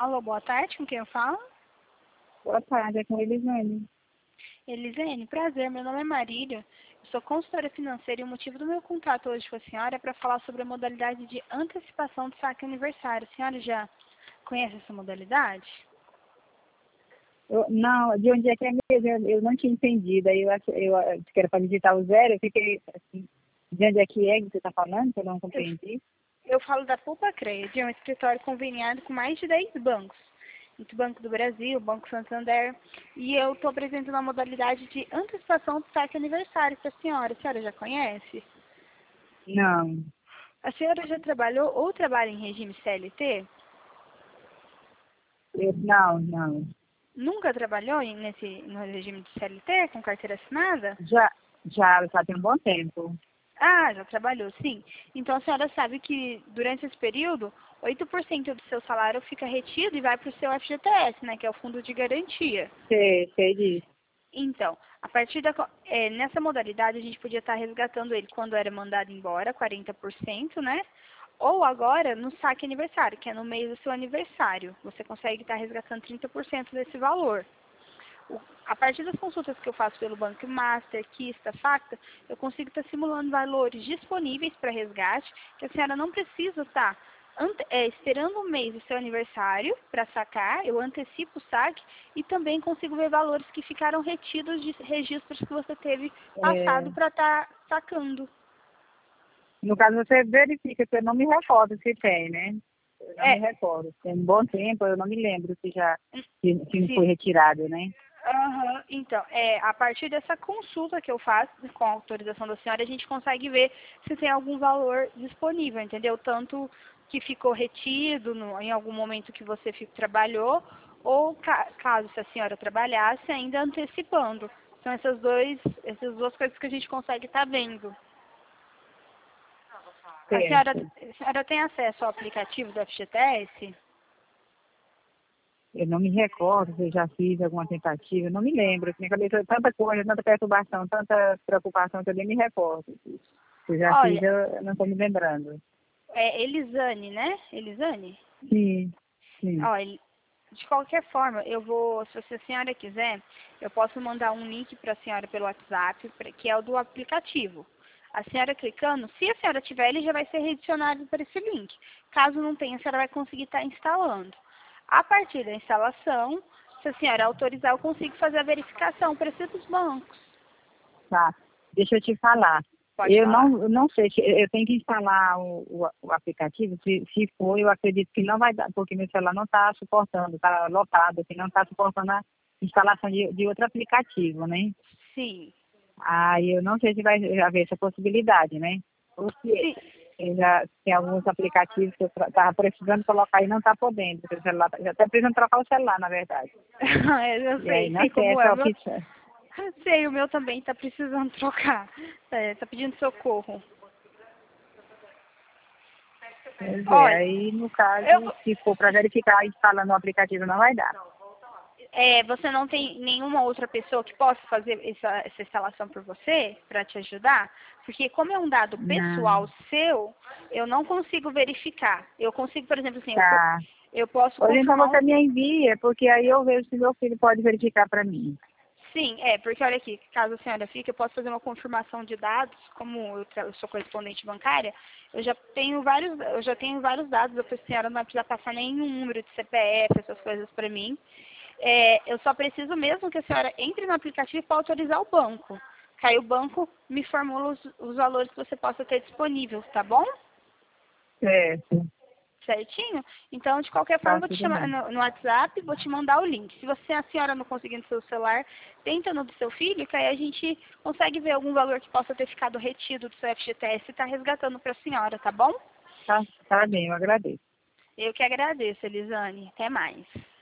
Alô, boa tarde, com quem eu falo? Boa tarde, é com Elisane. Elisene, prazer, meu nome é Marília, eu sou consultora financeira e o motivo do meu contato hoje com a senhora é para falar sobre a modalidade de antecipação do saque aniversário. A senhora já conhece essa modalidade? Não, de onde é que é mesmo? Eu não tinha entendido. Aí que era para digitar o zero, eu fiquei assim, de onde é que você está falando, que eu não Eu, compreendi. eu falo da Poupa Cred, é um escritório conveniado com mais de 10 bancos. Entre o Banco do Brasil, Banco Santander, e eu estou apresentando a modalidade de antecipação do saque aniversário para a senhora. A senhora já conhece? Não, A senhora já trabalhou ou trabalha em regime CLT? não. Nunca trabalhou no regime de CLT, com carteira assinada? Já tem um bom tempo. Ah, já trabalhou, sim. Então a senhora sabe que durante esse período, 8% do seu salário fica retido e vai para o seu FGTS, né, que é o Fundo de Garantia. Sei disso. Então, a partir nessa modalidade a gente podia estar resgatando ele quando era mandado embora, 40%, né? Ou agora no saque aniversário, que é no mês do seu aniversário. Você consegue estar resgatando 30% desse valor. A partir das consultas que eu faço pelo Banco Master, Kista, Facta, eu consigo estar simulando valores disponíveis para resgate, que a senhora não precisa estar esperando um mês do seu aniversário para sacar, eu antecipo o saque e também consigo ver valores que ficaram retidos de registros que você teve É, passado para estar sacando. no caso, você verifica, que eu não me recordo se tem, né? Eu não me É, recordo. Tem um bom tempo, eu não me lembro se não foi sim. retirado, né? Aham. Então, a partir dessa consulta que eu faço, com a autorização da senhora, a gente consegue ver se tem algum valor disponível, entendeu? Tanto que ficou retido em algum momento que você trabalhou, ou caso se a senhora trabalhasse, ainda antecipando. São essas duas coisas que a gente consegue estar vendo. Certo. A senhora tem acesso ao aplicativo do FGTS? Eu não me recordo se eu já fiz alguma tentativa, eu não me lembro. Minha cabeça, tanta coisa, tanta perturbação, tanta preocupação que eu nem me recordo. Se eu já fiz, Olha, eu não estou me lembrando. é Elisane, né? Elisane? Sim, sim. Olha, de qualquer forma, se a senhora quiser, eu posso mandar um link para a senhora pelo WhatsApp, que é o do aplicativo. A senhora clicando, se a senhora tiver, ele já vai ser redicionado para esse link. Caso não tenha, a senhora vai conseguir estar instalando. A partir da instalação, se a senhora autorizar, eu consigo fazer a verificação para esses bancos. Tá. Deixa eu te falar. Pode Eu falar. não sei se eu tenho que instalar o aplicativo. Se for, eu acredito que não vai dar, porque meu celular não está suportando, está lotado, assim, não está suportando a instalação de outro aplicativo, né? Sim. Aí eu não sei se vai haver essa possibilidade, né? Porque Sim. eu já tem alguns aplicativos que eu estava precisando colocar e não está podendo, porque o celular já está precisando trocar o celular, na verdade. Eu E aí não sei tem como é. essa opção. Sei, o meu também está precisando trocar. Está pedindo socorro. Pois é, Olha, aí no caso, eu, se for para verificar instalando o aplicativo, não vai dar. você não tem nenhuma outra pessoa que possa fazer essa instalação por você, para te ajudar? Porque como é um dado Não, pessoal seu, eu não consigo verificar. Eu consigo, por exemplo, assim, tá. eu posso Hoje então confirmar você me envia, porque aí eu vejo se meu filho pode verificar para mim. Sim, porque olha aqui, caso a senhora fique, eu posso fazer uma confirmação de dados, como eu sou correspondente bancária, eu já tenho vários dados, a senhora não vai precisar passar nenhum número de CPF, essas coisas para mim. Eu só preciso mesmo que a senhora entre no aplicativo para autorizar o banco. Que aí o banco me formula os valores que você possa ter disponível, tá bom? Certo, Certinho? Então, de qualquer forma, tá vou te tudo chamar bem. no WhatsApp, vou te mandar o link. Se a senhora não conseguir no seu celular, tenta no do seu filho, que aí a gente consegue ver algum valor que possa ter ficado retido do seu FGTS e está resgatando para a senhora, tá bom? Tá bem, eu agradeço. Eu que agradeço, Elisane. Até mais.